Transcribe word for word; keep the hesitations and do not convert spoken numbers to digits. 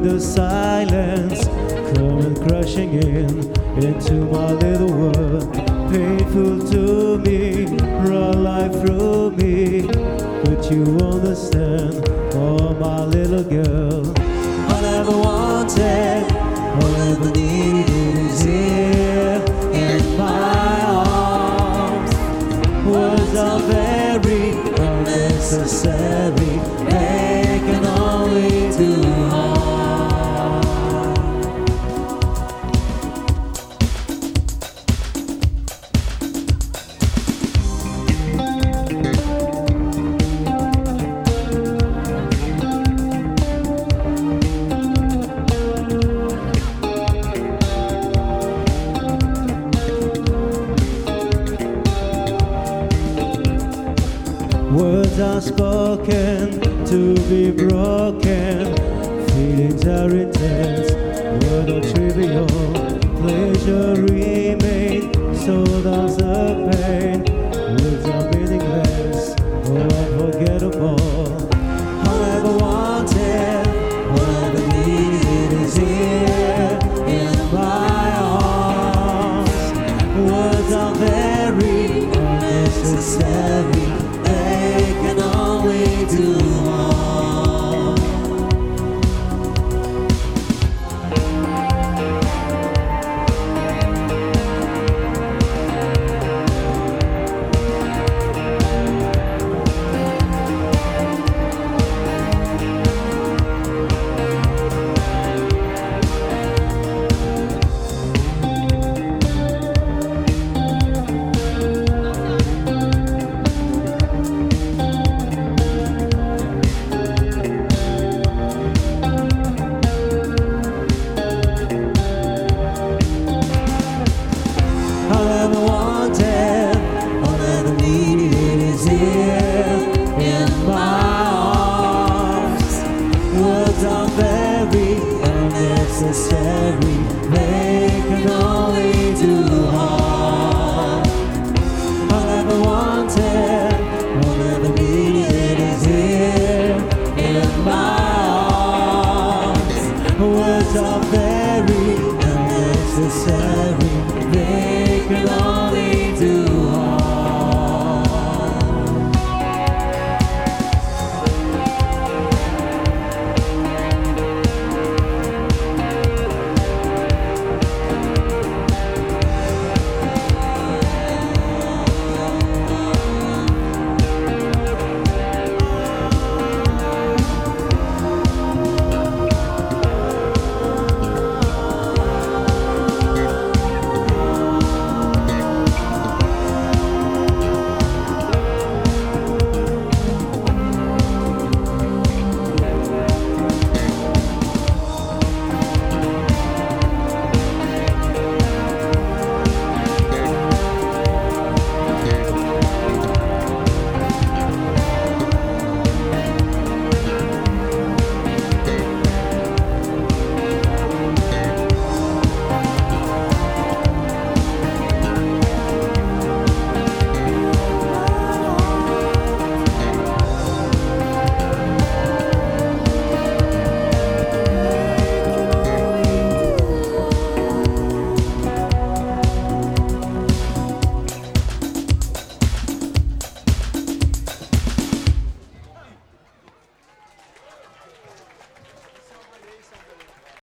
the silence coming crashing in into my little world. Painful to me, run life through me, but you understand, oh my little girl. All I ever wanted, all I ever needed is here in my arms. Words are very unnecessary, they can only do harm. Words are spoken to be broken, feelings are intense, words are trivial, pleasure remain, so does the pain. Words are meaningless, oh unforgettable. All I ever wanted, all I ever needed is here in my arms. Words are very unnecessary, they can only do harm. All I ever wanted, all I ever needed is here in my arms. Words are very unnecessary, they can only do harm. All I ever wanted, all I ever needed is here in my arms. Words are very unnecessary, they